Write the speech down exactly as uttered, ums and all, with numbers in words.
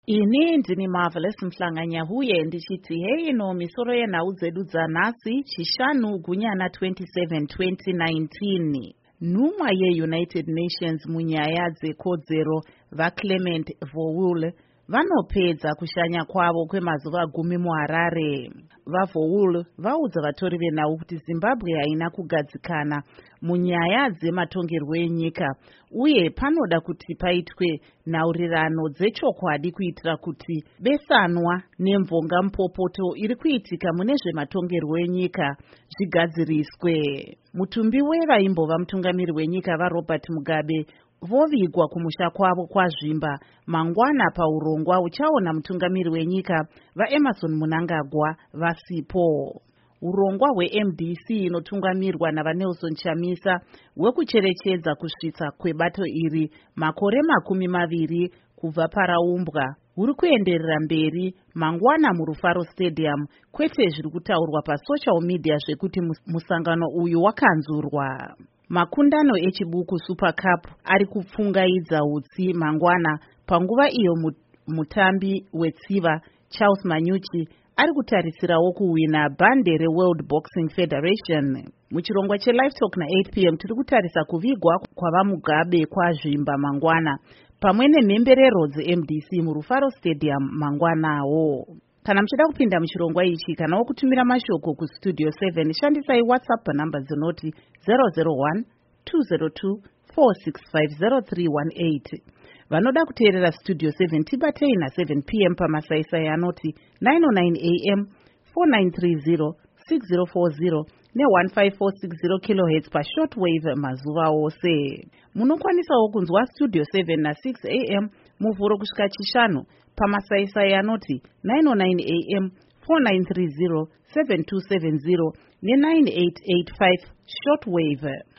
Ini ndini Marvelous Mhlanganya huye ndichiti hey no misoro yenhau dzedu dzanhasi chishanu gunyana twenty-seven twenty nineteen. Nhumwa yeUnited Nations munyaya dzekodzero vaClement Vowul vanopedza kushanya kwavo kwemazuva gumi muHarare. VaVowul vaudza vatori venhau kuti Zimbabwe haina kugadzikana munyaya dzematongerwo enyika uye panoda kuti paitwe nhaurirano dzechokwadi kuitira kuti besanwa nemvonga mupopoto iri kuitika mune zvematongerwo enyika zvigadziriswe. Mutumbi wevaimbova mutungamiri wenyika vaRobert Mugabe vovigwa kumusha kwavo kwazvimba mangwana paurongwa uchaona mutungamiri wenyika vaEmerson Mnangagwa vasipo. Urongwa hweM D C inotungamirwa navaNelson Chamisa hwekucherechedza kusvitsa kwebato iri makore makumi maviri kubva paraumbwa huri kuenderera mberi mangwana muRufaro Stadium, kwete zviri kutaurwa pasocial media zvekuti musangano uyu wakanzurwa. Makundano echibuku Super Cup ari kupfungaidza hutsi mangwana panguva iyo mutambi wetsiva Charles Manyuchi ari kutarisirawo kuwina bhande reWorld Boxing Federation. Muchirongwa cheLive Talk na eight p m tiri kutarisa kuvigwa kwavaMugabe kwazvimba mangwana pamwe nemhemberero dzeM D C muRufaro Stadium mangwanawo. Kana muchida kupinda muchirongwa ichi kana wokutumira mashoko kustudio seven shandisai WhatsApp panhamba dzinoti zero zero one two zero two four six five zero three one eight. Vanoda kuteerera Studio seven tibatei na seven p m pamasaisai anoti nine oh nine a m four nine three zero six zero four zero ne one five four six zero kilohertz pashortwave mazuva ose. Munokwanisawo kunzwa Studio seven na six a m muvhuro kusvika chishanu pamasaisai anoti nine oh nine a m four nine three zero seven two seven zero ne nine eight eight five shortwave.